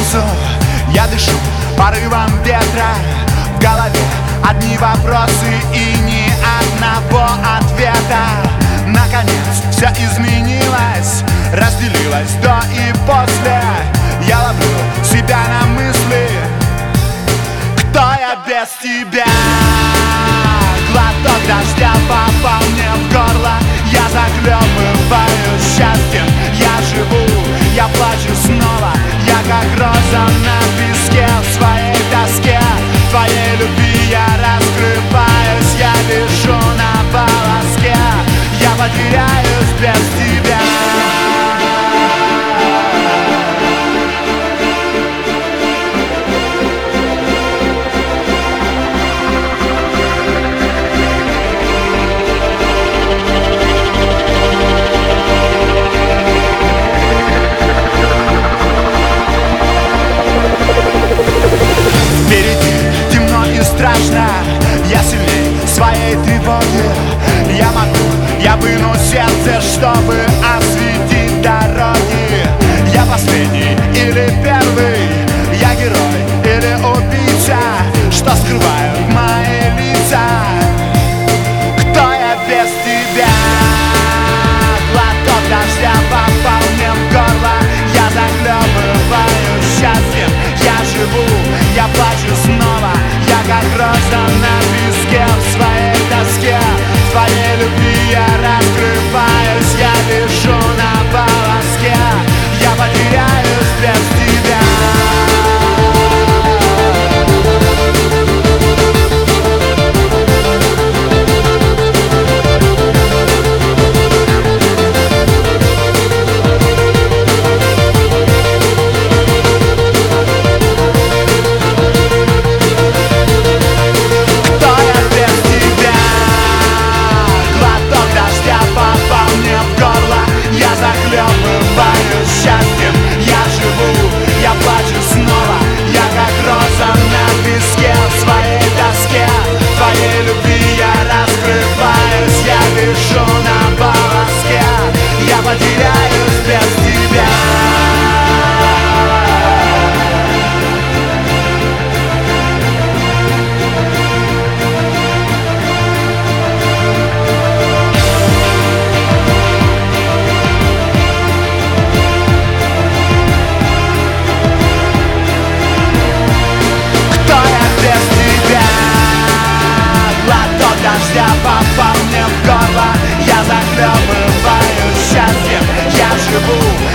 солнцу я дышу порывом ветра. В голове одни вопросы и ни одного ответа. Наконец все изменилось, разделилось до и после. Я ловлю себя на мысли: кто я без тебя? Глоток дождя попал мне в горло. Я захлебываюсь счастьем, я живу, я плачу снова. Я как роза на песке в своей тоске. В твоей любви я раскрываюсь, я вижу на волоске. Я потеряюсь без тебя. Страшно, я сильней своей тревоги. Я могу, я выну сердце, чтобы осветить дороги. Я последний или первый, я герой или убийца, что скрывают мои лица. Кто я без тебя? Глоток дождя попал мне в горло. Я захлебываюсь счастьем, я живу, я плачу снова. Я как роза на песке в своей тоске. В твоей любви я раскрываюсь, я вижу на волоске. Я потеряюсь без тебя. Счастьем я живу, я плачу снова. Я как роза на песке в своей тоске. В твоей любви я раскрываюсь, я вижу на волоске. Я потеряюсь без тебя. Дождя попал мне в горло. Я захлебываюсь счастьем, я живу,